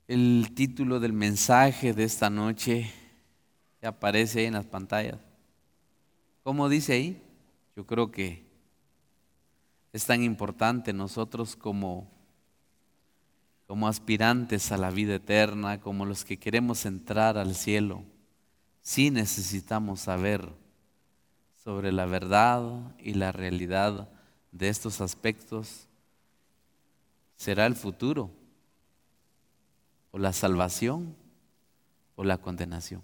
El título del mensaje de esta noche que aparece ahí en las pantallas. ¿Cómo dice ahí? Yo creo que es tan importante nosotros como aspirantes a la vida eterna, como los que queremos entrar al cielo. Sí necesitamos saber sobre la verdad y la realidad de estos aspectos. ¿Será el futuro o la salvación o la condenación?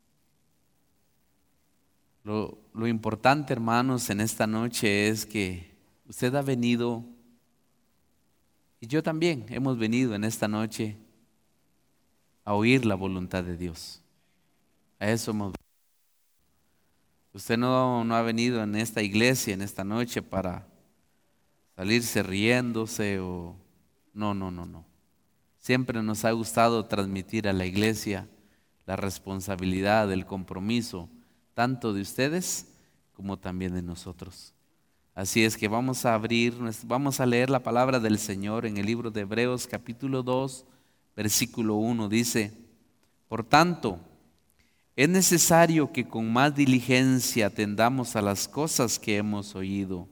Lo importante, hermanos, en esta noche es que usted ha venido, y yo también hemos venido en esta noche a oír la voluntad de Dios. A eso hemos. Usted no ha venido en esta iglesia, en esta noche, para salirse riéndose o... No. Siempre nos ha gustado transmitir a la iglesia la responsabilidad, el compromiso, tanto de ustedes como también de nosotros. Así es que vamos a leer la palabra del Señor en el libro de Hebreos capítulo 2, versículo 1. Dice: por tanto, es necesario que con más diligencia atendamos a las cosas que hemos oído,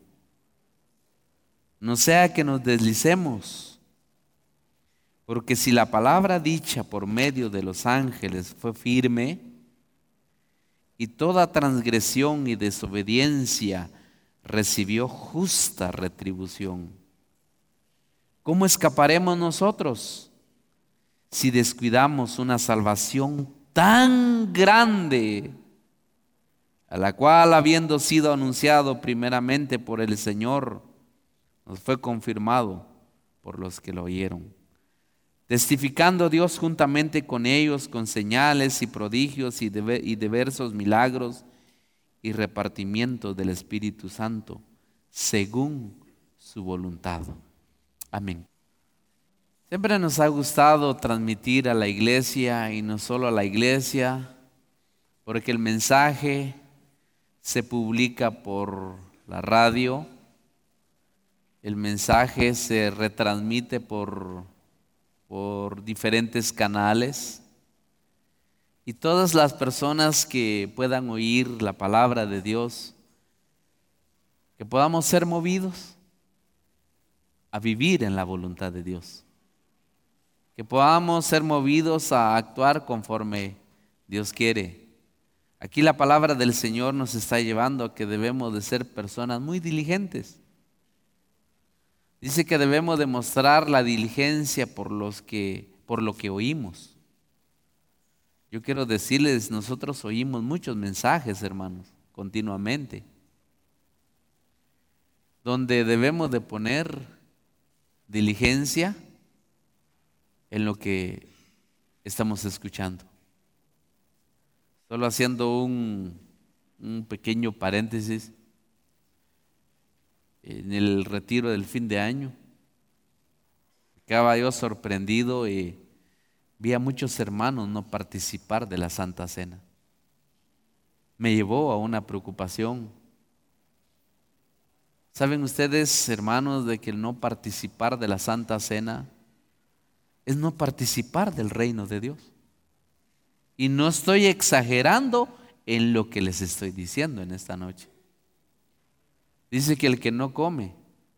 no sea que nos deslicemos, porque si la palabra dicha por medio de los ángeles fue firme, y toda transgresión y desobediencia recibió justa retribución, ¿cómo escaparemos nosotros si descuidamos una salvación tan grande, a la cual, habiendo sido anunciado primeramente por el Señor, nos fue confirmado por los que lo oyeron? Testificando Dios juntamente con ellos con señales y prodigios y diversos milagros y repartimiento del Espíritu Santo, según su voluntad. Amén. Siempre nos ha gustado transmitir a la iglesia, y no solo a la iglesia, porque el mensaje se publica por la radio, el mensaje se retransmite por diferentes canales, y todas las personas que puedan oír la palabra de Dios, que podamos ser movidos a vivir en la voluntad de Dios, que podamos ser movidos a actuar conforme Dios quiere. Aquí la palabra del Señor nos está llevando a que debemos de ser personas muy diligentes. Dice que debemos demostrar la diligencia por lo que oímos. Yo quiero decirles, nosotros oímos muchos mensajes, hermanos, continuamente, donde debemos de poner diligencia en lo que estamos escuchando. Solo haciendo un pequeño paréntesis. En el retiro del fin de año, estaba yo sorprendido y vi a muchos hermanos no participar de la Santa Cena. Me llevó a una preocupación. ¿Saben ustedes, hermanos, de que el no participar de la Santa Cena es no participar del reino de Dios? Y no estoy exagerando en lo que les estoy diciendo en esta noche. Dice que el que no come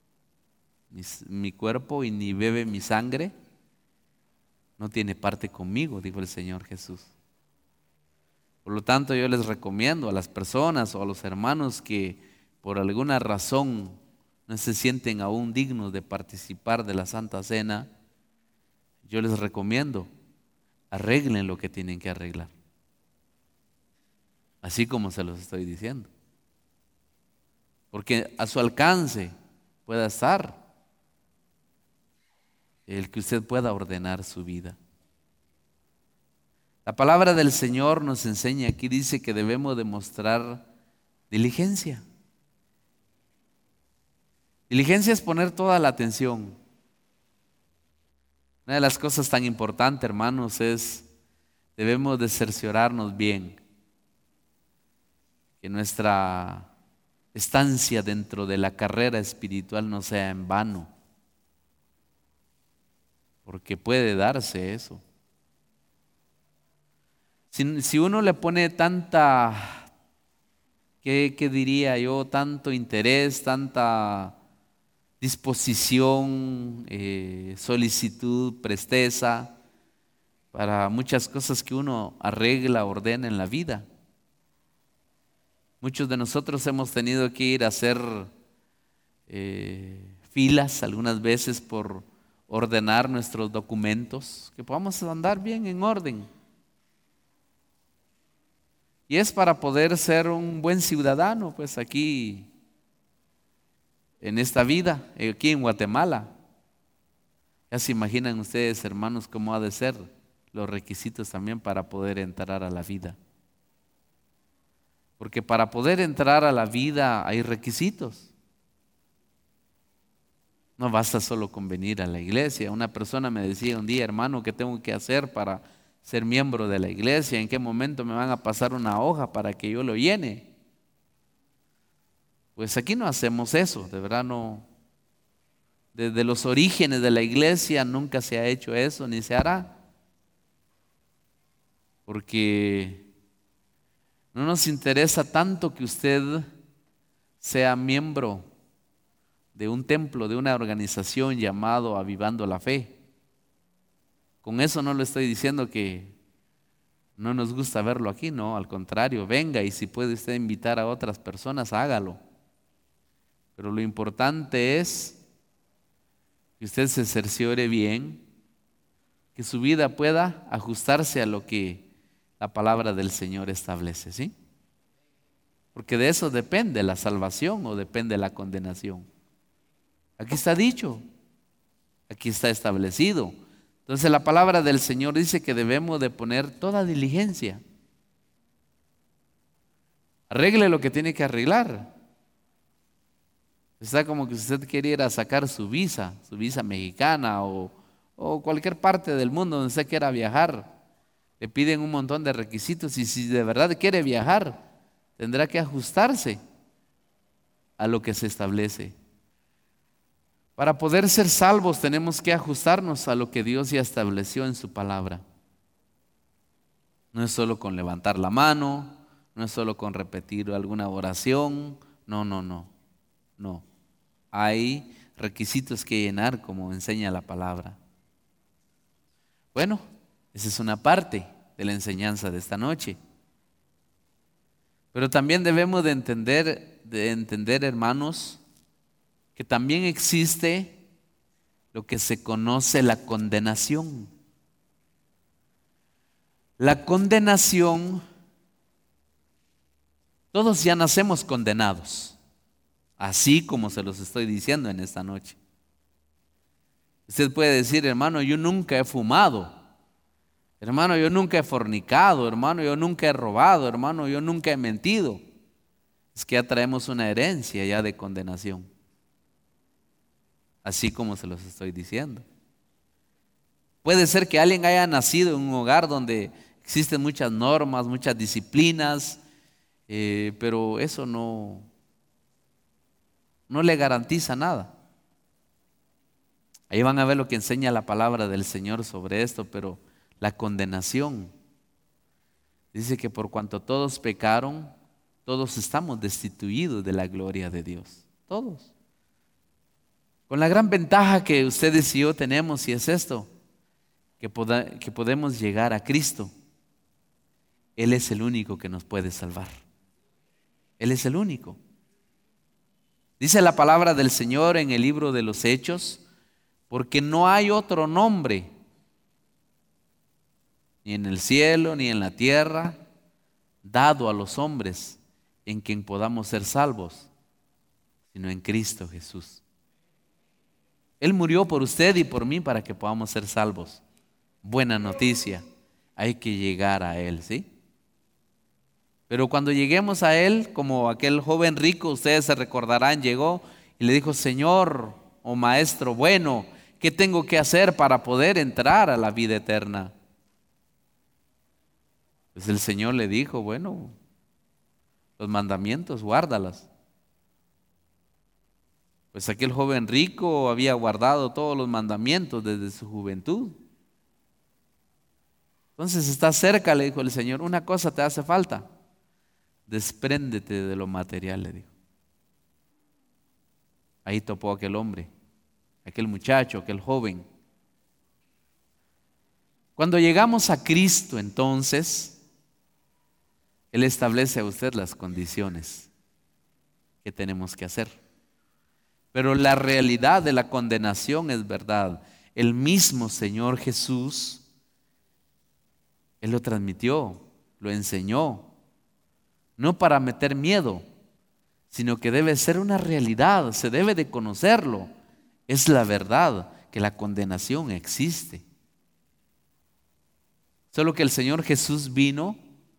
mi cuerpo y ni bebe mi sangre, no tiene parte conmigo, dijo el Señor Jesús. Por lo tanto, yo les recomiendo a las personas o a los hermanos que por alguna razón no se sienten aún dignos de participar de la Santa Cena, yo les recomiendo, arreglen lo que tienen que arreglar. Así como se los estoy diciendo. Porque a su alcance pueda estar el que usted pueda ordenar su vida. La palabra del Señor nos enseña aquí, dice que debemos demostrar diligencia. Diligencia es poner toda la atención. Una de las cosas tan importantes, hermanos, es debemos de cerciorarnos bien que nuestra estancia dentro de la carrera espiritual no sea en vano, porque puede darse eso. Si uno le pone tanta, ¿qué diría yo? Tanto interés, tanta disposición, solicitud, presteza para muchas cosas que uno arregla, ordena en la vida. Muchos de nosotros hemos tenido que ir a hacer filas algunas veces por ordenar nuestros documentos, que podamos andar bien en orden. Y es para poder ser un buen ciudadano, pues aquí en esta vida, aquí en Guatemala. Ya se imaginan ustedes, hermanos, cómo ha de ser los requisitos también para poder entrar a la vida. Porque para poder entrar a la vida hay requisitos. No basta solo con venir a la iglesia. Una persona me decía un día, hermano, ¿qué tengo que hacer para ser miembro de la iglesia? ¿En qué momento me van a pasar una hoja para que yo lo llene? Pues aquí no hacemos eso, de verdad no. Desde los orígenes de la iglesia nunca se ha hecho eso, ni se hará. Porque no nos interesa tanto que usted sea miembro de un templo, de una organización llamado Avivando la Fe. Con eso no le estoy diciendo que no nos gusta verlo aquí, no, al contrario, venga y si puede usted invitar a otras personas, hágalo. Pero lo importante es que usted se cerciore bien, que su vida pueda ajustarse a lo que la palabra del Señor establece, ¿sí? Porque de eso depende la salvación o depende la condenación. Aquí está dicho, aquí está establecido. Entonces la palabra del Señor dice que debemos de poner toda diligencia. Arregle lo que tiene que arreglar. Está como que usted queriera sacar su visa mexicana o cualquier parte del mundo donde usted quiera viajar. Le piden un montón de requisitos y si de verdad quiere viajar, tendrá que ajustarse a lo que se establece. Para poder ser salvos tenemos que ajustarnos a lo que Dios ya estableció en su palabra. No es solo con levantar la mano, no es solo con repetir alguna oración, no. Hay requisitos que llenar como enseña la palabra. Bueno, esa es una parte de la enseñanza de esta noche. Pero también debemos de entender, hermanos, que también existe lo que se conoce la condenación. La condenación, todos ya nacemos condenados, así como se los estoy diciendo en esta noche. Usted puede decir, hermano, yo nunca he fumado, hermano, yo nunca he fornicado, hermano, yo nunca he robado, hermano, yo nunca he mentido. Es que ya traemos una herencia ya de condenación. Así como se los estoy diciendo. Puede ser que alguien haya nacido en un hogar donde existen muchas normas, muchas disciplinas, pero eso no le garantiza nada. Ahí van a ver lo que enseña la palabra del Señor sobre esto, pero la condenación. Dice que por cuanto todos pecaron, todos estamos destituidos de la gloria de Dios. Todos. Con la gran ventaja que ustedes y yo tenemos, y es esto, que podemos llegar a Cristo. Él es el único que nos puede salvar. Él es el único. Dice la palabra del Señor en el libro de los Hechos, porque no hay otro nombre, ni en el cielo, ni en la tierra, dado a los hombres en quien podamos ser salvos, sino en Cristo Jesús. Él murió por usted y por mí para que podamos ser salvos. Buena noticia, hay que llegar a Él, ¿sí? Pero cuando lleguemos a Él, como aquel joven rico, ustedes se recordarán, llegó y le dijo, Señor o Maestro bueno, ¿qué tengo que hacer para poder entrar a la vida eterna? Pues el Señor le dijo, bueno, los mandamientos, guárdalas. Pues aquel joven rico había guardado todos los mandamientos desde su juventud. Entonces está cerca, le dijo el Señor, una cosa te hace falta. Despréndete de lo material, le dijo. Ahí topó aquel hombre, aquel muchacho, aquel joven. Cuando llegamos a Cristo, entonces, Él establece a usted las condiciones que tenemos que hacer. Pero la realidad de la condenación es verdad. El mismo Señor Jesús, Él lo transmitió, lo enseñó, no para meter miedo, sino que debe ser una realidad, se debe de conocerlo. Es la verdad que la condenación existe. Solo que el Señor Jesús vino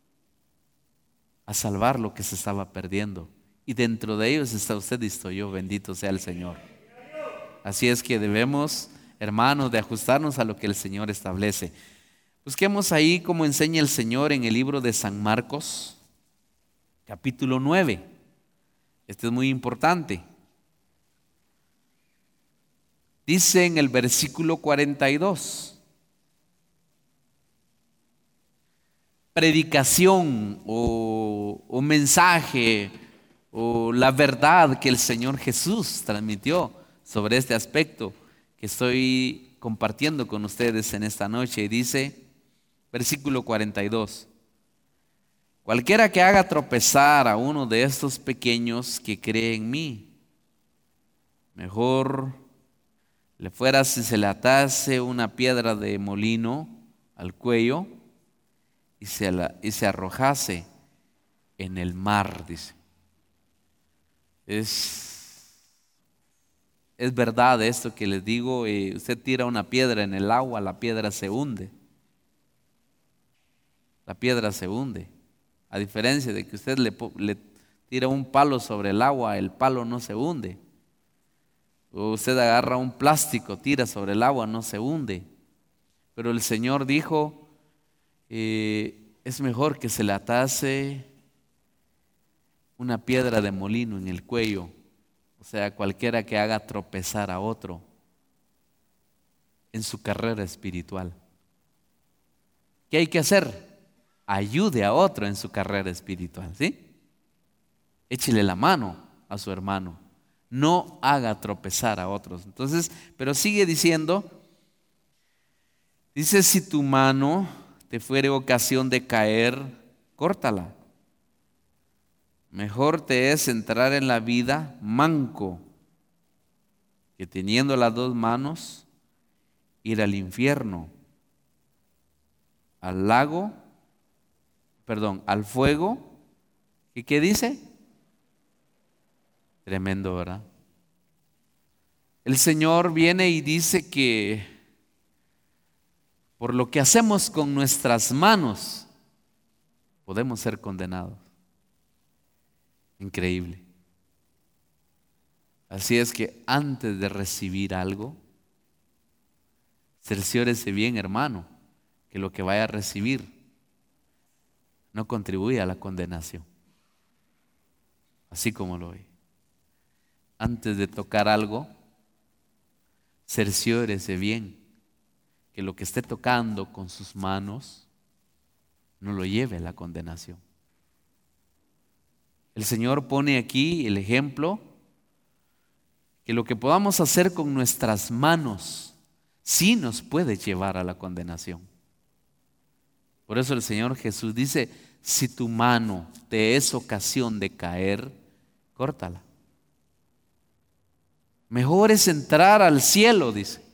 a salvar lo que se estaba perdiendo. Y dentro de ellos está usted y estoy yo, bendito sea el Señor. Así es que debemos, hermanos, de ajustarnos a lo que el Señor establece. Busquemos ahí cómo enseña el Señor en el libro de San Marcos, capítulo 9. Este es muy importante. Dice en el versículo 42. Predicación o mensaje o la verdad que el Señor Jesús transmitió sobre este aspecto que estoy compartiendo con ustedes en esta noche. Y dice, versículo 42, cualquiera que haga tropezar a uno de estos pequeños que cree en mí, mejor le fuera si se le atase una piedra de molino al cuello y se arrojase en el mar, dice. Es verdad esto que les digo. Usted tira una piedra en el agua, la piedra se hunde. La piedra se hunde. A diferencia de que usted le tira un palo sobre el agua, el palo no se hunde. O usted agarra un plástico, tira sobre el agua, no se hunde. Pero el Señor dijo, es mejor que se le atase una piedra de molino en el cuello, o sea, cualquiera que haga tropezar a otro en su carrera espiritual. ¿Qué hay que hacer? Ayude a otro en su carrera espiritual, ¿sí? Échele la mano a su hermano, no haga tropezar a otros. Entonces, pero sigue diciendo, dice, si tu mano te fuere ocasión de caer, córtala. Mejor te es entrar en la vida manco que teniendo las dos manos ir al infierno, al fuego. ¿Y qué dice? Tremendo, ¿verdad? El Señor viene y dice que por lo que hacemos con nuestras manos podemos ser condenados. Increíble. Así es que antes de recibir algo, cerciórese bien, hermano, que lo que vaya a recibir no contribuye a la condenación. Así como lo ve. Antes de tocar algo, cerciórese bien que lo que esté tocando con sus manos no lo lleve a la condenación. El Señor pone aquí el ejemplo que lo que podamos hacer con nuestras manos sí nos puede llevar a la condenación. Por eso el Señor Jesús dice, si tu mano te es ocasión de caer, córtala. Mejor es entrar al cielo, dice,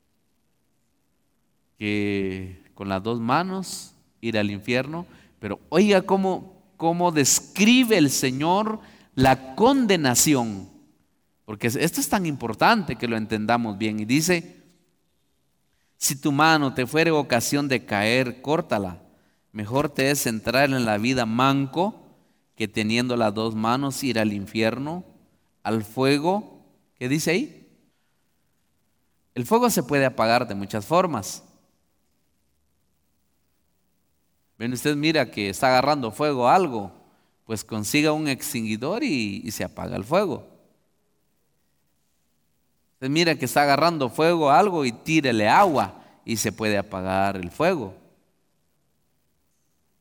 que con las dos manos ir al infierno. Pero oiga cómo describe el Señor la condenación, porque esto es tan importante que lo entendamos bien. Y dice, si tu mano te fuere ocasión de caer, córtala. Mejor te es entrar en la vida manco que teniendo las dos manos ir al infierno, al fuego. ¿Qué dice ahí? El fuego se puede apagar de muchas formas. Ven, usted mira que está agarrando fuego algo, pues consiga un extinguidor y se apaga el fuego. Usted mira que está agarrando fuego algo y tírele agua y se puede apagar el fuego.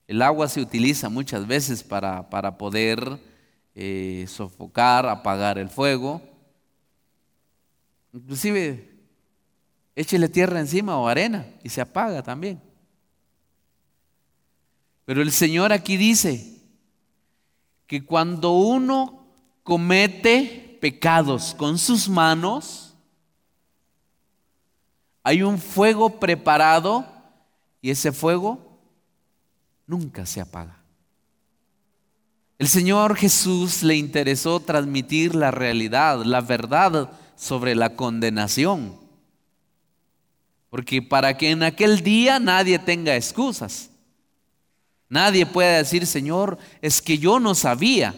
El agua se utiliza muchas veces para poder sofocar, apagar el fuego. Inclusive, échele tierra encima o arena y se apaga también. Pero el Señor aquí dice que cuando uno comete pecados con sus manos, hay un fuego preparado y ese fuego nunca se apaga. El Señor Jesús le interesó transmitir la realidad, la verdad sobre la condenación. Porque para que en aquel día nadie tenga excusas. Nadie pueda decir, Señor, es que yo no sabía.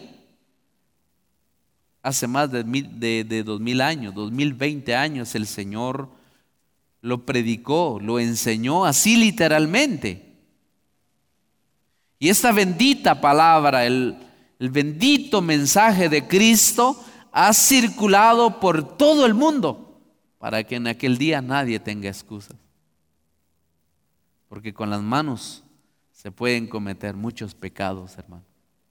Hace más de 2000 años, 2020 años, el Señor lo predicó, lo enseñó así literalmente. Y esta bendita palabra, el bendito mensaje de Cristo ha circulado por todo el mundo para que en aquel día nadie tenga excusas. Porque con las manos se pueden cometer muchos pecados, hermano.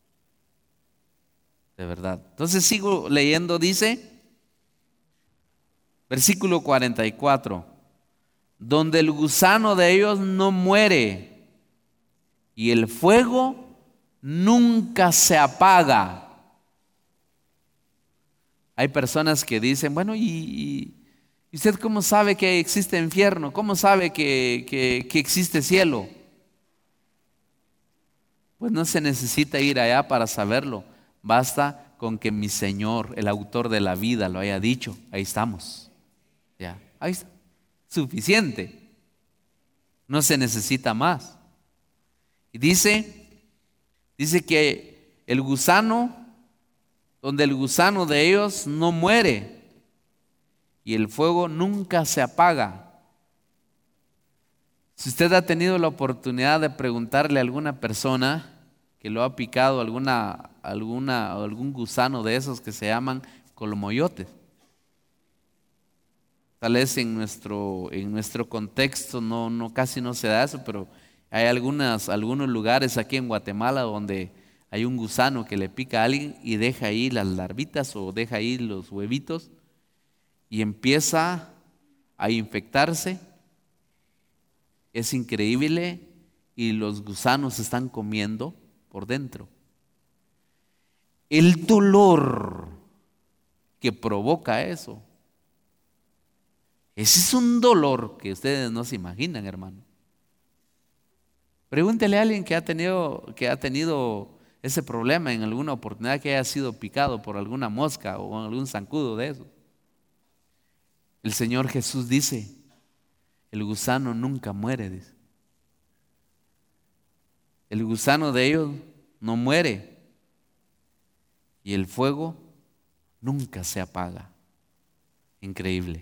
De verdad. Entonces sigo leyendo, dice, versículo 44, donde el gusano de ellos no muere y el fuego nunca se apaga. Hay personas que dicen, bueno, ¿y usted cómo sabe que existe infierno? ¿Cómo sabe que existe cielo? Pues no se necesita ir allá para saberlo. Basta con que mi Señor, el autor de la vida, lo haya dicho. Ahí estamos. Ya, ahí está. Suficiente. No se necesita más. Y dice que el gusano, donde el gusano de ellos no muere y el fuego nunca se apaga. Si usted ha tenido la oportunidad de preguntarle a alguna persona que lo ha picado algún gusano de esos que se llaman colomoyotes. Tal vez en nuestro contexto casi no se da eso, pero hay algunos lugares aquí en Guatemala donde hay un gusano que le pica a alguien y deja ahí las larvitas o deja ahí los huevitos y empieza a infectarse. Es increíble y los gusanos se están comiendo por dentro. El dolor que provoca eso, ese es un dolor que ustedes no se imaginan, hermano. Pregúntele a alguien que ha tenido ese problema en alguna oportunidad, que haya sido picado por alguna mosca o algún zancudo de eso. El Señor Jesús dice, el gusano nunca muere, dice. El gusano de ellos no muere y el fuego nunca se apaga. Increíble.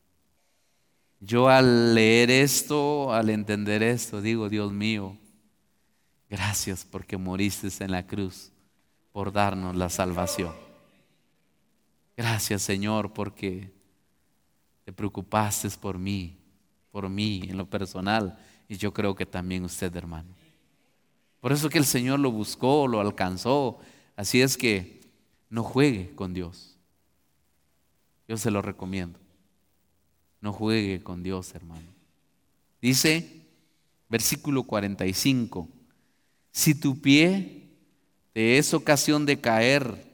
Yo al leer esto, al entender esto, digo, Dios mío, gracias porque moriste en la cruz por darnos la salvación. Gracias, Señor, porque te preocupaste por mí en lo personal, y yo creo que también usted, hermano. Por eso que el Señor lo buscó, lo alcanzó. Así es que no juegue con Dios. Yo se lo recomiendo. No juegue con Dios, hermano. Dice, versículo 45, si tu pie te es ocasión de caer,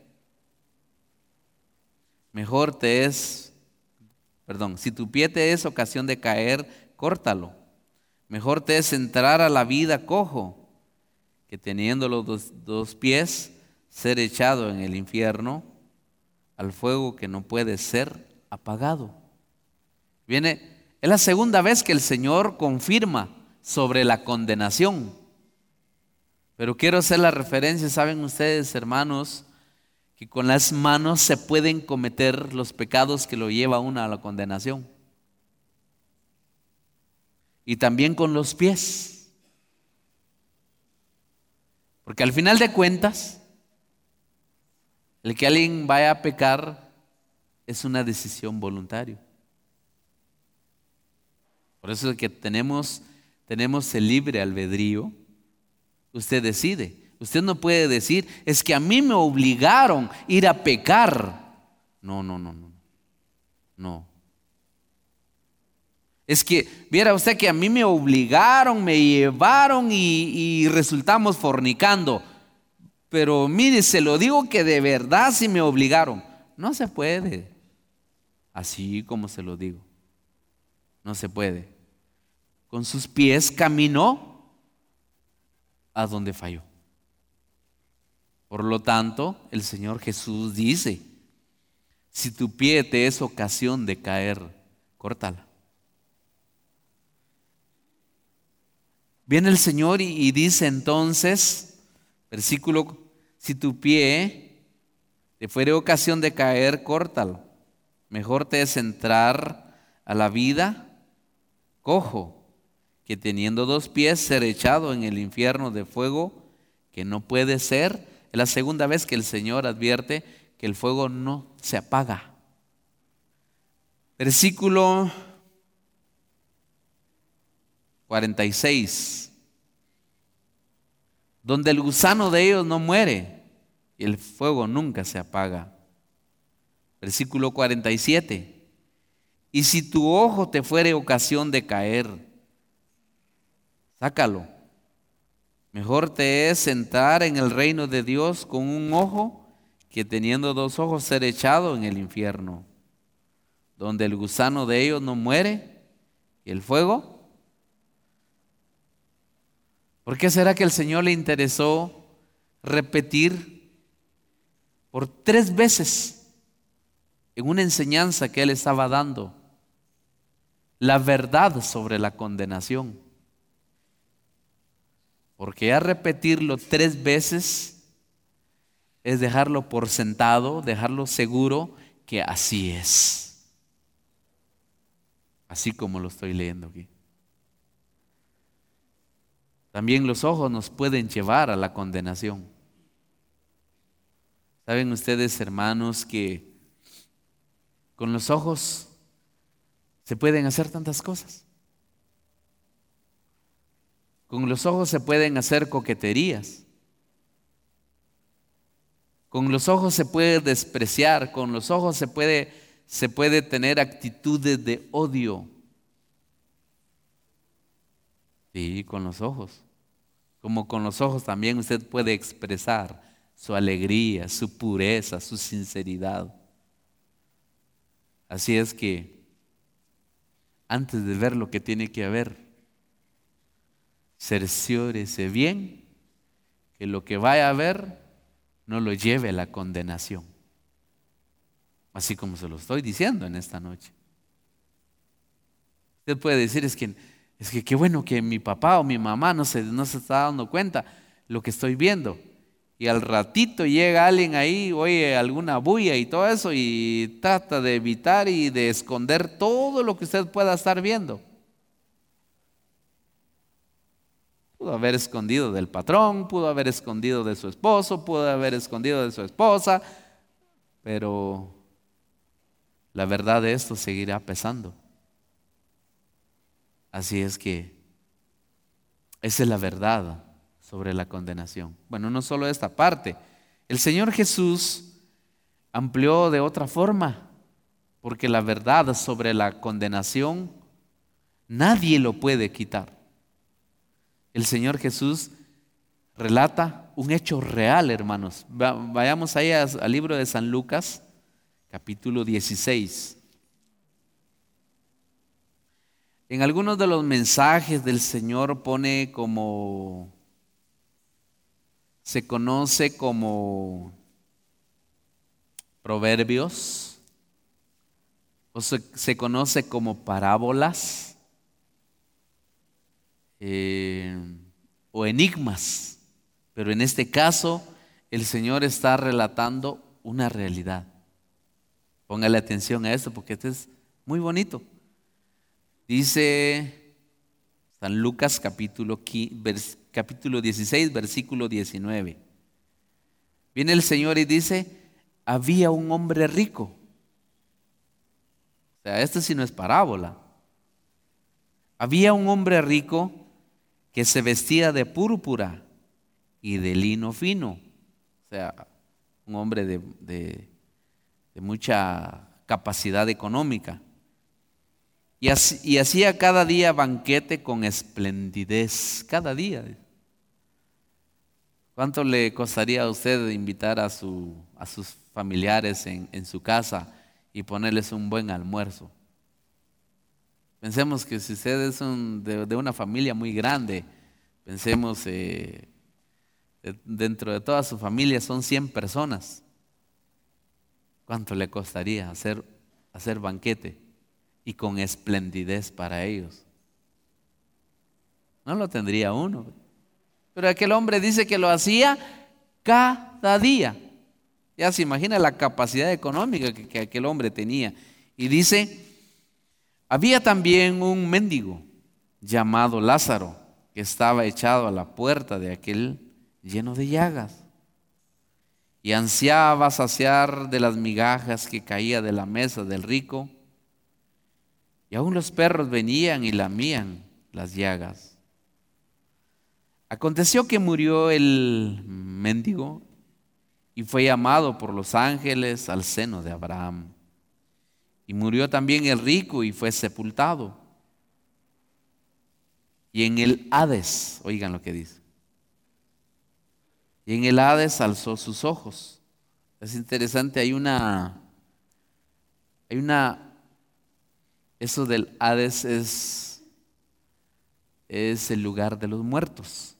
si tu pie te es ocasión de caer, córtalo. Mejor te es entrar a la vida cojo, que teniendo los dos pies, ser echado en el infierno, al fuego que no puede ser apagado. Es la segunda vez que el Señor confirma sobre la condenación. Pero quiero hacer la referencia, saben ustedes, hermanos, que con las manos se pueden cometer los pecados que lo lleva a uno a la condenación. Y también con los pies. Porque al final de cuentas, el que alguien vaya a pecar es una decisión voluntaria. Por eso es que tenemos el libre albedrío. Usted decide. Usted no puede decir, es que a mí me obligaron a ir a pecar. No. No. Es que, viera usted que a mí me obligaron, me llevaron y resultamos fornicando. Pero mire, se lo digo que de verdad sí me obligaron. No se puede. Así como se lo digo. No se puede. Con sus pies caminó a donde falló. Por lo tanto, el Señor Jesús dice, si tu pie te es ocasión de caer, córtala. Viene el Señor y dice entonces, versículo, si tu pie te fuere ocasión de caer, córtalo. Mejor te es entrar a la vida cojo, que teniendo 2 pies ser echado en el infierno de fuego, que no puede ser. Es la segunda vez que el Señor advierte que el fuego no se apaga. Versículo 46. Donde el gusano de ellos no muere y el fuego nunca se apaga. Versículo 47. Y si tu ojo te fuere ocasión de caer, sácalo. Mejor te es entrar en el reino de Dios con un ojo que teniendo 2 ojos ser echado en el infierno, donde el gusano de ellos no muere y el fuego. ¿Por qué será que el Señor le interesó repetir por 3 veces en una enseñanza que Él estaba dando la verdad sobre la condenación? Porque ya repetirlo 3 veces es dejarlo por sentado, dejarlo seguro que así es. Así como lo estoy leyendo aquí. También los ojos nos pueden llevar a la condenación. ¿Saben ustedes, hermanos, que con los ojos se pueden hacer tantas cosas? Con los ojos se pueden hacer coqueterías. Con los ojos se puede despreciar. Con los ojos se puede tener actitudes de odio. Sí, con los ojos. Como con los ojos también usted puede expresar su alegría, su pureza, su sinceridad. Así es que antes de ver lo que tiene que ver, cerciórese bien que lo que vaya a ver no lo lleve a la condenación. Así como se lo estoy diciendo en esta noche. Usted puede decir, es que qué bueno que mi papá o mi mamá no se está dando cuenta lo que estoy viendo. Y al ratito llega alguien ahí, oye alguna bulla y todo eso y trata de evitar y de esconder todo lo que usted pueda estar viendo. Pudo haber escondido del patrón, pudo haber escondido de su esposo, pudo haber escondido de su esposa, pero la verdad de esto seguirá pesando. Así es que esa es la verdad sobre la condenación. Bueno, no solo esta parte. El Señor Jesús amplió de otra forma, porque la verdad sobre la condenación nadie lo puede quitar. El Señor Jesús relata un hecho real, hermanos. Vayamos ahí al libro de San Lucas, capítulo 16. En algunos de los mensajes del Señor pone como, se conoce como proverbios, o se conoce como parábolas o enigmas, pero en este caso el Señor está relatando una realidad. Póngale atención a esto porque este es muy bonito. Dice San Lucas capítulo 16, versículo 19. Viene el Señor y dice, había un hombre rico. O sea, esto sí no es parábola. Había un hombre rico que se vestía de púrpura y de lino fino. O sea, un hombre de mucha capacidad económica. Y hacía cada día banquete con esplendidez, cada día. ¿Cuánto le costaría a usted invitar a sus familiares en su casa y ponerles un buen almuerzo? Pensemos que si usted es de una familia muy grande, pensemos dentro de toda su familia son 100 personas. ¿Cuánto le costaría hacer banquete y con esplendidez para ellos? No lo tendría uno. Pero aquel hombre dice que lo hacía cada día. Ya se imagina la capacidad económica que aquel hombre tenía. Y dice, había también un mendigo llamado Lázaro que estaba echado a la puerta de aquel lleno de llagas y ansiaba saciar de las migajas que caía de la mesa del rico, y aún los perros venían y lamían las llagas. Aconteció que murió el mendigo y fue llamado por los ángeles al seno de Abraham. Y murió también el rico y fue sepultado. Y en el Hades, oigan lo que dice, y en el Hades alzó sus ojos. Es interesante, eso del Hades es el lugar de los muertos.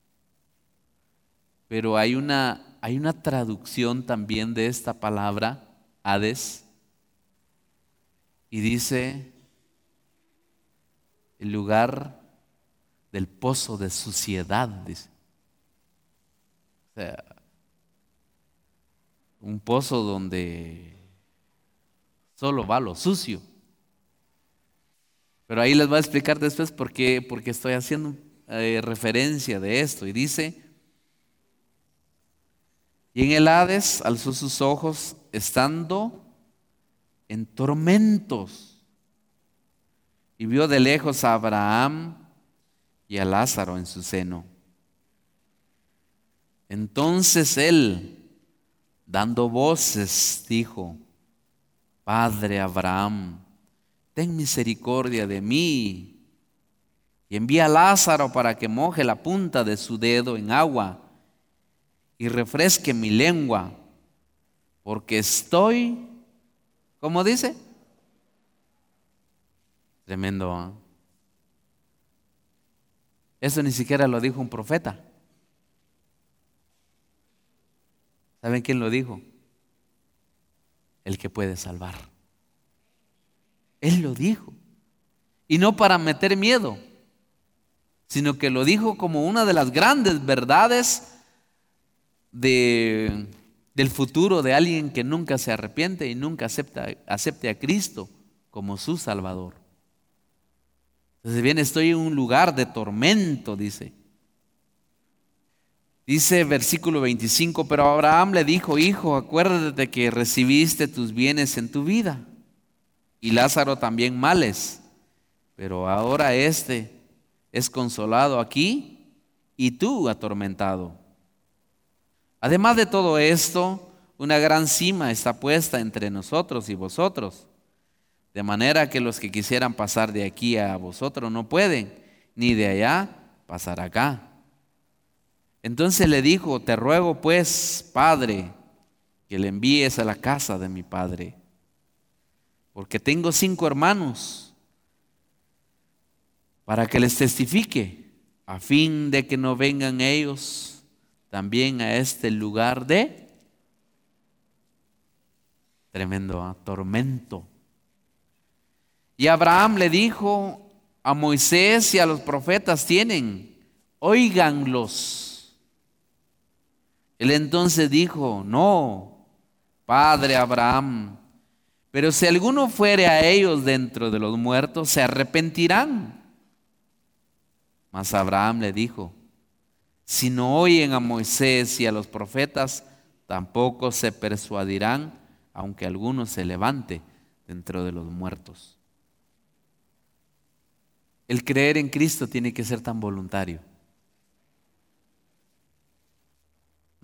Pero hay una traducción también de esta palabra, Hades, y dice el lugar del pozo de suciedad, dice. O sea, un pozo donde solo va lo sucio. Pero ahí les voy a explicar después porque estoy haciendo referencia de esto. Y dice, y en el Hades alzó sus ojos estando en tormentos y vio de lejos a Abraham y a Lázaro en su seno. Entonces él, dando voces, dijo, Padre Abraham, ten misericordia de mí y envía a Lázaro para que moje la punta de su dedo en agua y refresque mi lengua, porque estoy, ¿cómo dice? Tremendo, ¿eh? Eso ni siquiera lo dijo un profeta. ¿Saben quién lo dijo? El que puede salvar. Él lo dijo. Y no para meter miedo, sino que lo dijo como una de las grandes verdades del futuro de alguien que nunca se arrepiente y nunca acepte a Cristo como su Salvador. Entonces bien, estoy en un lugar de tormento, dice. Dice versículo 25, pero Abraham le dijo, hijo, acuérdate que recibiste tus bienes en tu vida y Lázaro también males, pero ahora este es consolado aquí y tú atormentado. Además de todo esto, una gran cima está puesta entre nosotros y vosotros, de manera que los que quisieran pasar de aquí a vosotros no pueden, ni de allá pasar acá. Entonces le dijo, te ruego pues, Padre, que le envíes a la casa de mi padre, porque tengo 5 hermanos, para que les testifique, a fin de que no vengan ellos también a este lugar de tremendo tormento. Y Abraham le dijo, a Moisés y a los profetas tienen, óiganlos. Él entonces dijo, no, Padre Abraham, pero si alguno fuere a ellos dentro de los muertos, se arrepentirán. Mas Abraham le dijo, si no oyen a Moisés y a los profetas, tampoco se persuadirán, aunque alguno se levante dentro de los muertos. El creer en Cristo tiene que ser tan voluntario.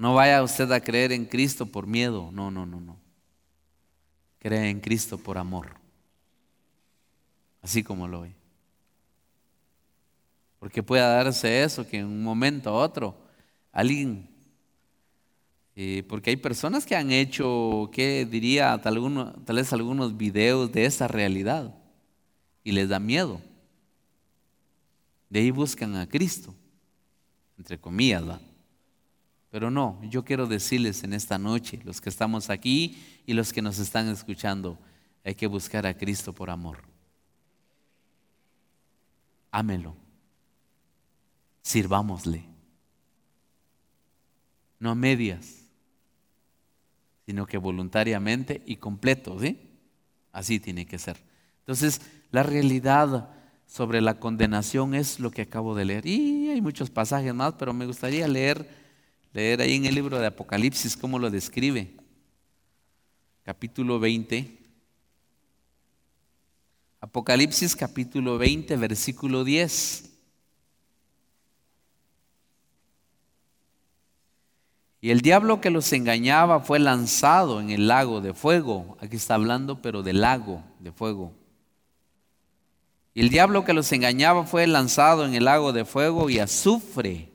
No vaya usted a creer en Cristo por miedo. No, no, no, no. Cree en Cristo por amor. Así como lo ve. Porque puede darse eso, que en un momento a otro alguien, porque hay personas que han hecho, ¿qué diría? Tal vez algunos videos de esa realidad y les da miedo. De ahí buscan a Cristo, entre comillas, ¿va? Pero no, yo quiero decirles en esta noche, los que estamos aquí y los que nos están escuchando, hay que buscar a Cristo por amor. Ámelo. Sirvámosle. No a medias, sino que voluntariamente y completo, ¿sí? Así tiene que ser. Entonces, la realidad sobre la condenación es lo que acabo de leer. Y hay muchos pasajes más, pero me gustaría leer ahí en el libro de Apocalipsis cómo lo describe. Capítulo 20. Apocalipsis capítulo 20, versículo 10. Y el diablo que los engañaba fue lanzado en el lago de fuego. Aquí está hablando, pero del lago de fuego. Y el diablo que los engañaba fue lanzado en el lago de fuego y azufre,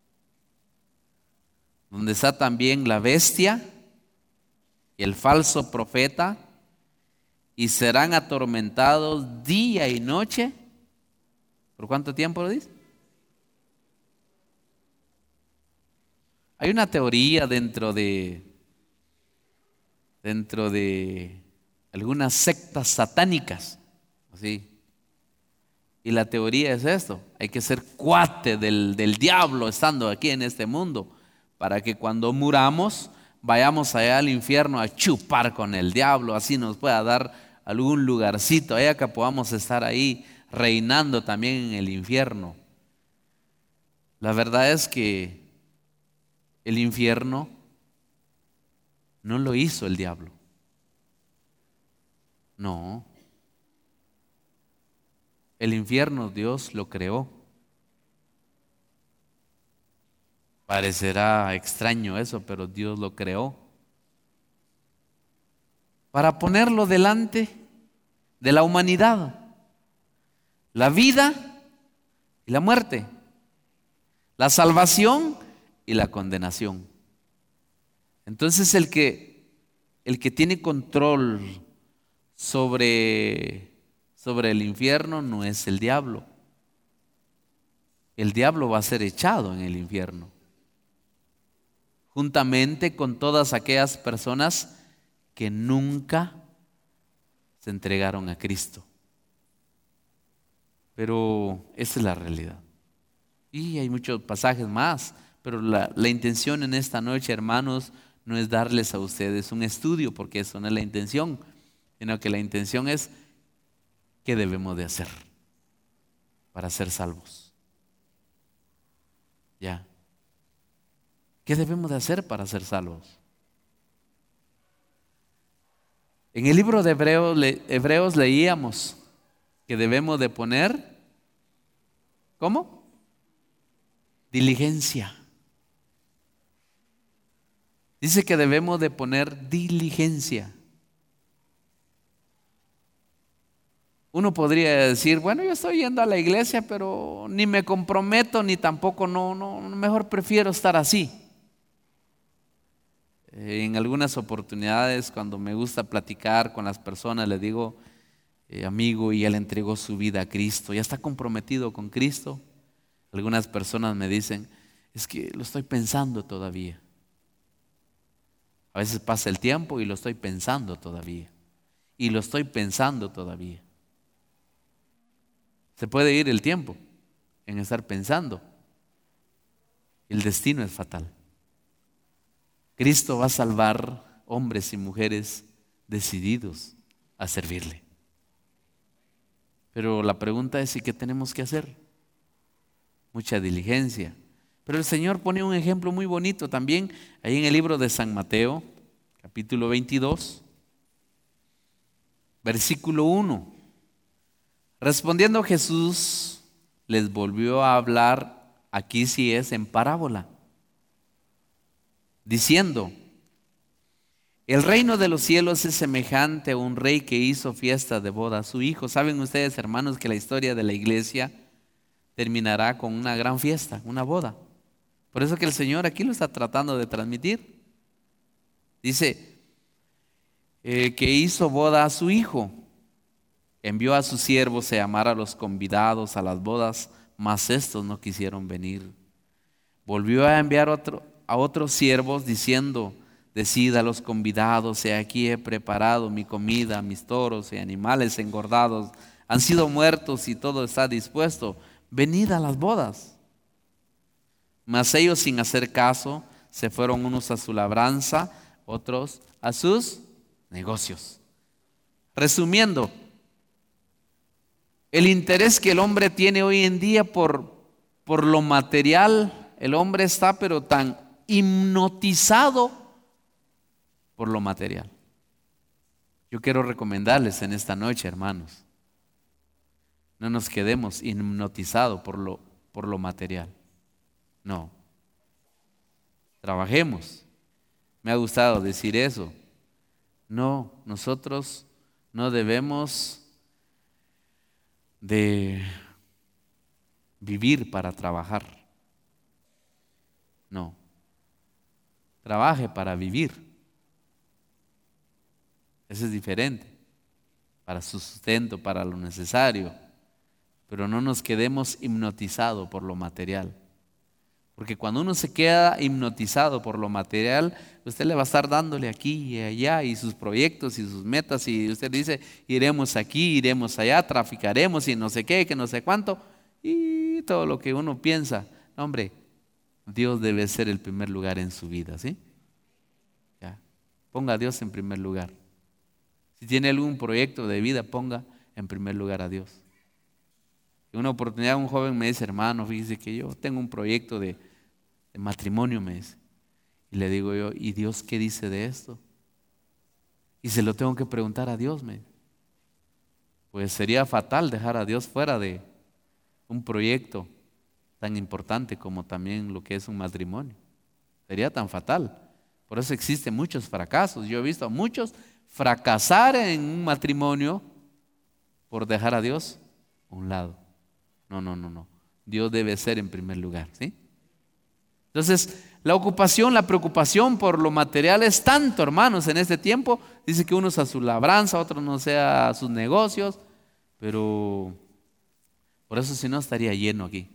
donde está también la bestia y el falso profeta, y serán atormentados día y noche. ¿Por cuánto tiempo lo dice? Hay una teoría dentro de algunas sectas satánicas, así. Y la teoría es esto: hay que ser cuate del diablo estando aquí en este mundo, para que cuando muramos vayamos allá al infierno a chupar con el diablo, así nos pueda dar algún lugarcito, allá que podamos estar ahí reinando también en el infierno. La verdad es que el infierno no lo hizo el diablo. No. El infierno Dios lo creó. Parecerá extraño eso, pero Dios lo creó para ponerlo delante de la humanidad. La vida y la muerte. La salvación y la condenación. Entonces el que tiene control sobre el infierno no es el diablo. El diablo va a ser echado en el infierno, juntamente con todas aquellas personas que nunca se entregaron a Cristo. Pero esa es la realidad. Y hay muchos pasajes más, pero la intención en esta noche, hermanos, no es darles a ustedes un estudio, porque eso no es la intención, sino que la intención es qué debemos de hacer para ser salvos. Ya. ¿Qué debemos de hacer para ser salvos? En el libro de Hebreos leíamos que debemos de poner, ¿cómo? Diligencia. Dice que debemos de poner diligencia. Uno podría decir, bueno, yo estoy yendo a la iglesia, pero ni me comprometo, ni tampoco, mejor prefiero estar así. En algunas oportunidades, cuando me gusta platicar con las personas, les digo, amigo, y él entregó su vida a Cristo, ya está comprometido con Cristo. Algunas personas me dicen, es que lo estoy pensando todavía. A veces pasa el tiempo y lo estoy pensando todavía. Y lo estoy pensando todavía. Se puede ir el tiempo en estar pensando. El destino es fatal. Cristo va a salvar hombres y mujeres decididos a servirle. Pero la pregunta es, ¿y qué tenemos que hacer? Mucha diligencia. Pero el Señor pone un ejemplo muy bonito también ahí en el libro de San Mateo, capítulo 22, versículo 1. Respondiendo Jesús, les volvió a hablar, aquí sí es en parábola. diciendo: el reino de los cielos es semejante a un rey que hizo fiesta de boda a su hijo. ¿Saben ustedes, hermanos, que la historia de la iglesia terminará con una gran fiesta, una boda? Por eso que el Señor aquí lo está tratando de transmitir. Dice que hizo boda a su hijo. Envió a sus siervos a llamar a los convidados a las bodas, mas estos no quisieron venir. Volvió a enviar a otros siervos diciendo: decid a los convidados, he aquí he preparado mi comida, mis toros y animales engordados han sido muertos y todo está dispuesto, venid a las bodas. Mas ellos, sin hacer caso, se fueron, unos a su labranza, otros a sus negocios. Resumiendo, el interés que el hombre tiene hoy en día por lo material, el hombre está pero tan hipnotizado por lo material. Yo quiero recomendarles en esta noche, hermanos, no nos quedemos hipnotizados por lo material. No. Trabajemos. Me ha gustado decir eso. No, nosotros no debemos de vivir para trabajar. No. Trabaje para vivir. Eso es diferente. Para su sustento, para lo necesario. Pero no nos quedemos hipnotizados por lo material. Porque cuando uno se queda hipnotizado por lo material, usted le va a estar dándole aquí y allá y sus proyectos y sus metas, y usted dice: iremos aquí, iremos allá, traficaremos y no sé qué, que no sé cuánto, y todo lo que uno piensa. No, hombre, Dios debe ser el primer lugar en su vida, ¿sí? Ya. Ponga a Dios en primer lugar. Si tiene algún proyecto de vida, ponga en primer lugar a Dios. En una oportunidad un joven me dice: hermano, fíjese que yo tengo un proyecto de matrimonio, me dice. Y le digo yo: ¿y Dios qué dice de esto? Y se lo tengo que preguntar a Dios, me dice. Pues sería fatal dejar a Dios fuera de un proyecto tan importante como también lo que es un matrimonio. Sería tan fatal. Por eso existen muchos fracasos. Yo he visto a muchos fracasar en un matrimonio por dejar a Dios a un lado. No. Dios debe ser en primer lugar, ¿sí? Entonces, la ocupación, la preocupación por lo material es tanto, hermanos, en este tiempo. Dice que unos a su labranza, otros no sé, a sus negocios, pero por eso si no estaría lleno aquí.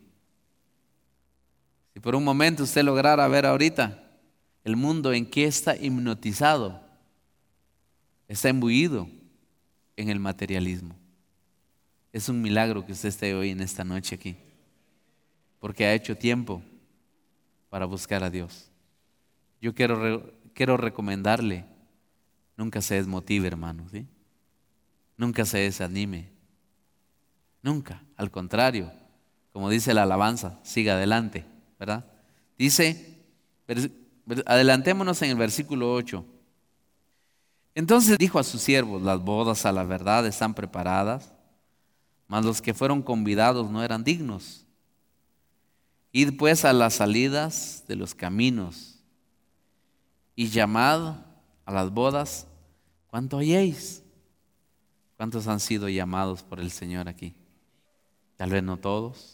Si por un momento usted lograra ver ahorita el mundo en que está hipnotizado, está imbuido en el materialismo. Es un milagro que usted esté hoy en esta noche aquí, porque ha hecho tiempo para buscar a Dios. Yo quiero recomendarle: nunca se desmotive, hermano, ¿sí? Nunca se desanime. Nunca, al contrario, como dice la alabanza, siga adelante, ¿verdad? Dice, adelantémonos en el versículo 8. Entonces dijo a sus siervos: las bodas a la verdad están preparadas, mas los que fueron convidados no eran dignos. Id pues a las salidas de los caminos y llamad a las bodas cuanto halléis. ¿Cuántos han sido llamados por el Señor aquí? Tal vez no todos,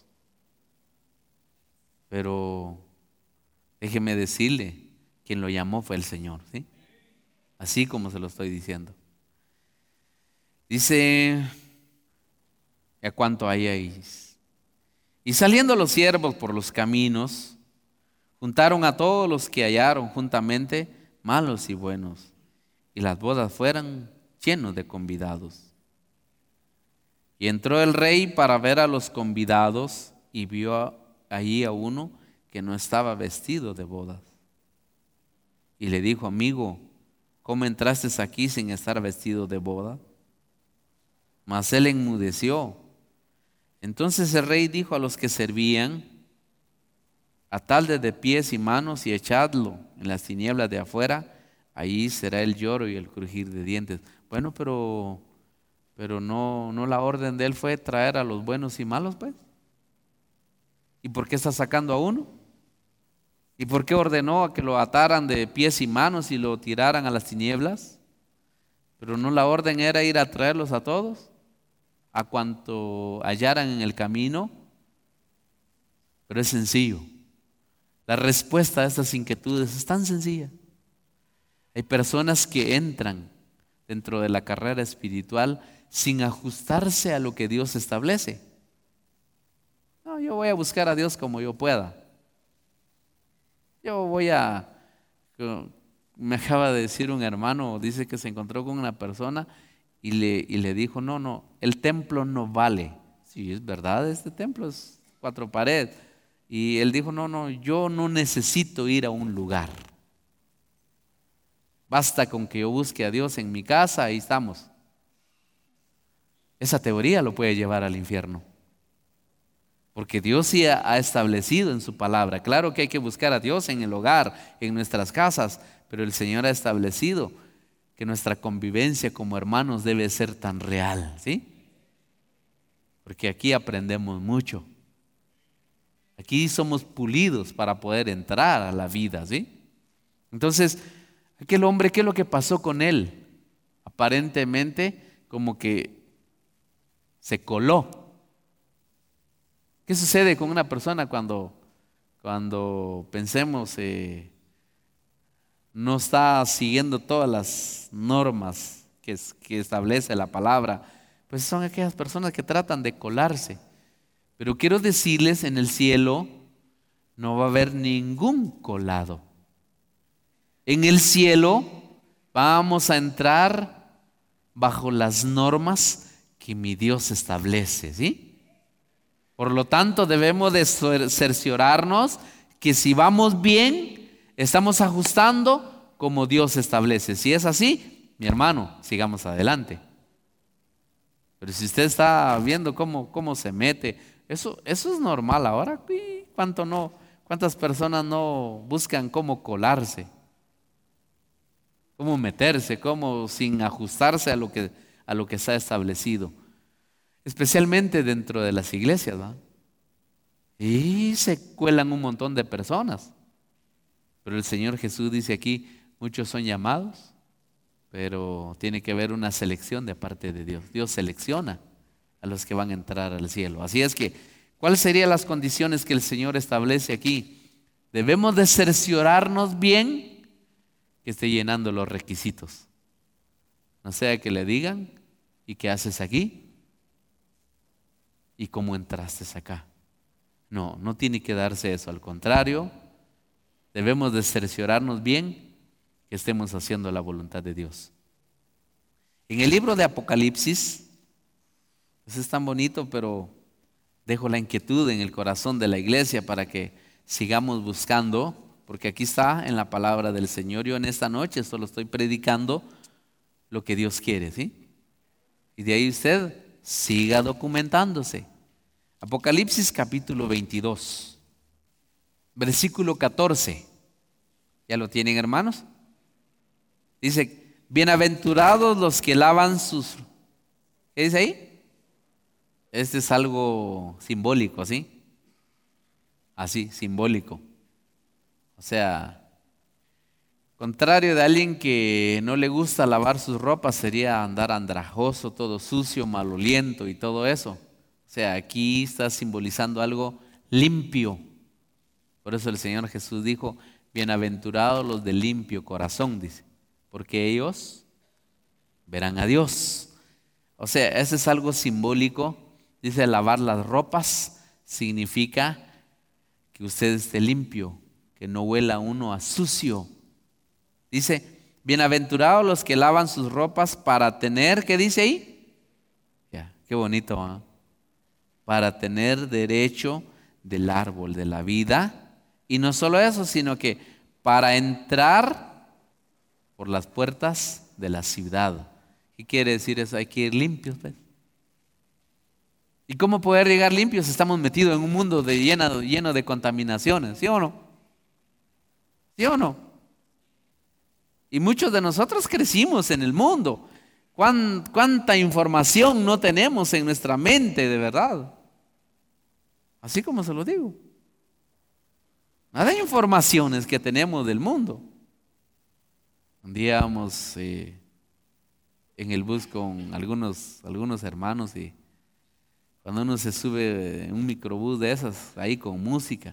pero déjeme decirle, quien lo llamó fue el Señor, ¿sí? Así como se lo estoy diciendo. Dice: a cuánto halléis. Y saliendo los siervos por los caminos, juntaron a todos los que hallaron juntamente, malos y buenos, y las bodas fueron llenos de convidados. Y entró el rey para ver a los convidados, y vio allí a uno que no estaba vestido de bodas. Y le dijo: amigo, ¿cómo entraste aquí sin estar vestido de boda? Mas él enmudeció. Entonces el rey dijo a los que servían: atadle de pies y manos y echadlo en las tinieblas de afuera, ahí será el lloro y el crujir de dientes. Bueno, pero no la orden de él fue traer a los buenos y malos, pues. ¿Y por qué está sacando a uno? ¿Y por qué ordenó a que lo ataran de pies y manos y lo tiraran a las tinieblas? Pero no, la orden era ir a traerlos a todos, a cuanto hallaran en el camino. Pero es sencillo. La respuesta a estas inquietudes es tan sencilla. Hay personas que entran dentro de la carrera espiritual sin ajustarse a lo que Dios establece. No, yo voy a buscar a Dios como yo pueda. Me acaba de decir un hermano, dice que se encontró con una persona y le dijo, no, el templo no vale. Sí, es verdad, este templo es 4 paredes. Y él dijo, no, yo no necesito ir a un lugar. Basta con que yo busque a Dios en mi casa, ahí estamos. Esa teoría lo puede llevar al infierno. Porque Dios sí ha establecido en su palabra. Claro que hay que buscar a Dios en el hogar, en nuestras casas, pero el Señor ha establecido que nuestra convivencia como hermanos debe ser tan real, ¿sí? Porque aquí aprendemos mucho. Aquí somos pulidos para poder entrar a la vida, ¿sí? Entonces, aquel hombre, ¿qué es lo que pasó con él? Aparentemente, como que se coló. ¿Qué sucede con una persona cuando pensemos no está siguiendo todas las normas que establece la palabra? Pues son aquellas personas que tratan de colarse. Pero quiero decirles, en el cielo no va a haber ningún colado. En el cielo vamos a entrar bajo las normas que mi Dios establece, ¿sí? Por lo tanto, debemos de cerciorarnos que si vamos bien, estamos ajustando como Dios establece. Si es así, mi hermano, sigamos adelante. Pero si usted está viendo cómo se mete, eso es normal ahora. ¿Cuántas personas no buscan cómo colarse? Cómo meterse, cómo sin ajustarse a lo que se ha establecido. Especialmente dentro de las iglesias, ¿va? Y se cuelan un montón de personas. Pero el Señor Jesús dice aquí, muchos son llamados, pero tiene que haber una selección de parte de Dios. Dios selecciona a los que van a entrar al cielo. Así es que, ¿cuáles serían las condiciones que el Señor establece aquí? Debemos de cerciorarnos bien que esté llenando los requisitos. No sea que le digan, ¿y qué haces aquí? ¿Y cómo entraste acá? No tiene que darse eso. Al contrario, debemos de cerciorarnos bien que estemos haciendo la voluntad de Dios. En el libro de Apocalipsis, pues es tan bonito, pero dejo la inquietud en el corazón de la iglesia para que sigamos buscando, porque aquí está en la palabra del Señor. Yo en esta noche solo estoy predicando lo que Dios quiere, ¿sí? Y de ahí usted siga documentándose. Apocalipsis capítulo 22, versículo 14. ¿Ya lo tienen, hermanos? Dice, bienaventurados los que lavan sus... ¿Qué dice ahí? Este es algo simbólico, ¿sí? Así, simbólico. O sea, contrario de alguien que no le gusta lavar sus ropas, sería andar andrajoso, todo sucio, maloliento y todo eso. O sea, aquí está simbolizando algo limpio. Por eso el Señor Jesús dijo, bienaventurados los de limpio corazón, dice, porque ellos verán a Dios. O sea, ese es algo simbólico. Dice, lavar las ropas significa que usted esté limpio, que no huela uno a sucio. Dice, bienaventurados los que lavan sus ropas para tener, ¿qué dice ahí? Ya, qué bonito, ¿eh? Para tener derecho del árbol de la vida. Y no solo eso, sino que para entrar por las puertas de la ciudad. ¿Qué quiere decir eso? Hay que ir limpios, ¿ves? ¿Y cómo poder llegar limpios? Estamos metidos en un mundo lleno de contaminaciones, ¿sí o no? ¿Sí o no? Y muchos de nosotros crecimos en el mundo. ¿Cuánta información no tenemos en nuestra mente, de verdad? Así como se lo digo. Nada de informaciones que tenemos del mundo. Un día íbamos en el bus con algunos hermanos y cuando uno se sube en un microbús de esas, ahí con música,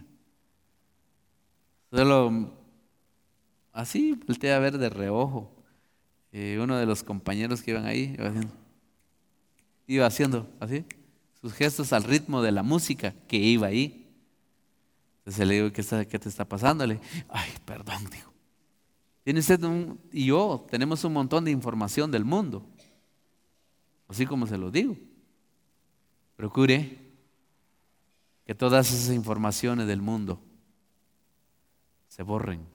solo así volteé a ver de reojo. Uno de los compañeros que iban ahí iba haciendo así sus gestos al ritmo de la música que iba ahí. Entonces le digo, ¿qué te está pasando? Le digo, ay, perdón, dijo. Tiene usted y yo tenemos un montón de información del mundo, así como se lo digo. Procure que todas esas informaciones del mundo se borren.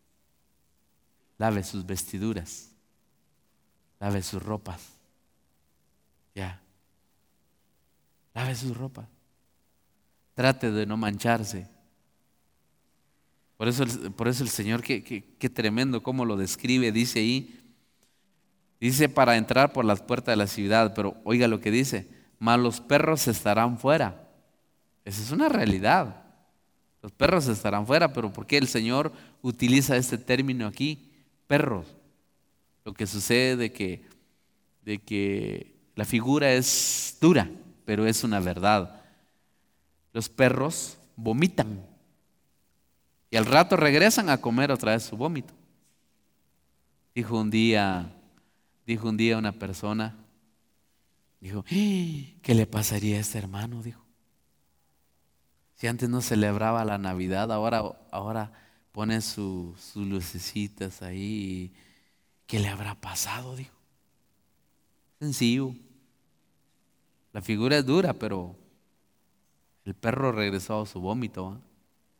Lave sus vestiduras, lave sus ropas. Ya. Lave sus ropas. Trate de no mancharse. Por eso el Señor, qué tremendo cómo lo describe, dice ahí. Dice para entrar por las puertas de la ciudad, pero oiga lo que dice, mas los perros estarán fuera. Esa es una realidad. Los perros estarán fuera, pero ¿por qué el Señor utiliza este término aquí? Perros. Lo que sucede de que la figura es dura, pero es una verdad. Los perros vomitan y al rato regresan a comer otra vez su vómito. Dijo un día una persona, dijo, ¿qué le pasaría a este hermano? Dijo, si antes no celebraba la Navidad, ahora pone sus lucecitas ahí. ¿Qué le habrá pasado? Dijo. Sencillo. La figura es dura, pero el perro regresó a su vómito. ¿Eh?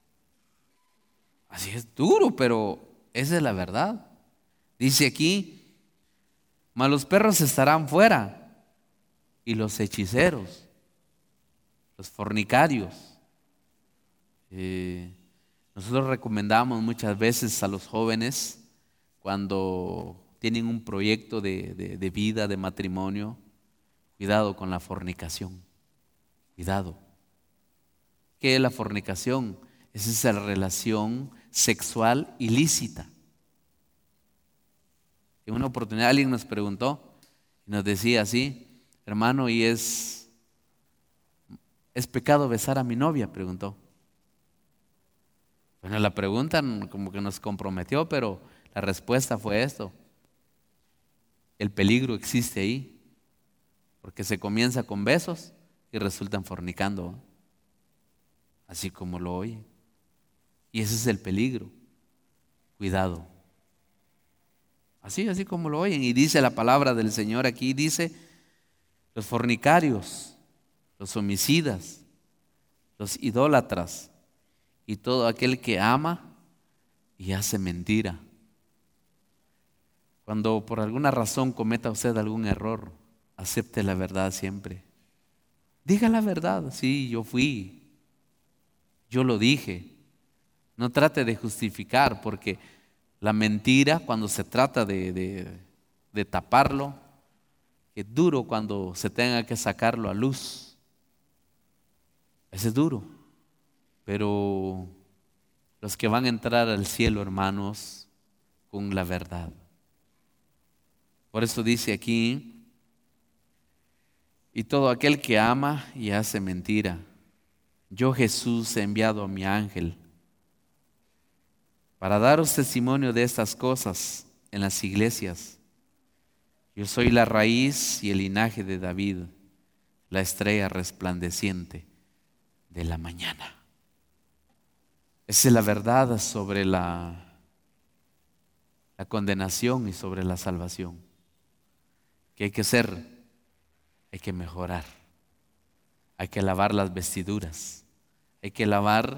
Así es duro, pero esa es la verdad. Dice aquí, mas los perros estarán fuera y los hechiceros, los fornicarios. Nosotros recomendamos muchas veces a los jóvenes cuando tienen un proyecto de vida, de matrimonio, cuidado con la fornicación. Cuidado. ¿Qué es la fornicación? Es esa relación sexual ilícita. En una oportunidad alguien nos preguntó y nos decía así, hermano, ¿y es pecado besar a mi novia? Preguntó. Bueno, la pregunta como que nos comprometió, pero la respuesta fue esto. El peligro existe ahí, porque se comienza con besos y resultan fornicando, ¿eh? Así como lo oye. Y ese es el peligro. Cuidado. Así como lo oyen. Y dice la palabra del Señor aquí, dice, los fornicarios, los homicidas, los idólatras y todo aquel que ama y hace mentira. Cuando por alguna razón cometa usted algún error, acepte la verdad siempre. Diga la verdad, sí, yo fui, yo lo dije. No trate de justificar, porque la mentira, cuando se trata de taparlo, es duro cuando se tenga que sacarlo a luz. Ese es duro. Pero los que van a entrar al cielo, hermanos, con la verdad. Por eso dice aquí, y todo aquel que ama y hace mentira, yo Jesús he enviado a mi ángel para daros testimonio de estas cosas en las iglesias. Yo soy la raíz y el linaje de David, la estrella resplandeciente de la mañana. Esa es la verdad sobre la condenación y sobre la salvación. ¿Qué hay que hacer? Hay que mejorar. Hay que lavar las vestiduras. Hay que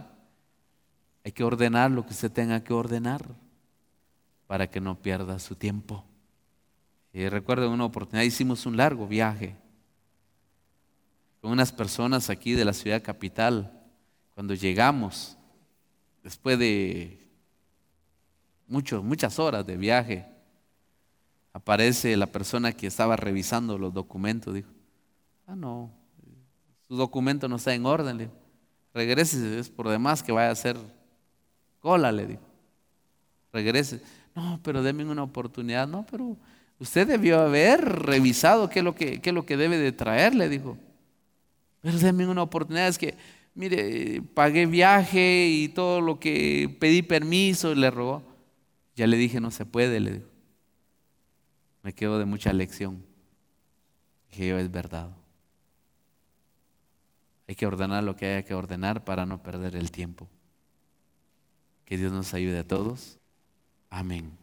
ordenar lo que usted tenga que ordenar para que no pierda su tiempo. Y recuerdo en una oportunidad hicimos un largo viaje con unas personas aquí de la ciudad capital. Cuando llegamos, después de muchas horas de viaje, aparece la persona que estaba revisando los documentos. Dijo, no, su documento no está en orden. Le dijo, regrese, es por demás que vaya a hacer Cola, le dijo. Regrese. No, pero denme una oportunidad. No, pero usted debió haber revisado qué es lo que debe de traer, le dijo. Pero denme una oportunidad. Es que, mire, pagué viaje y todo lo que pedí permiso, le rogó. Ya le dije, no se puede, le dijo. Me quedo de mucha lección. Dije yo, es verdad. Hay que ordenar lo que haya que ordenar para no perder el tiempo. Que Dios nos ayude a todos. Amén.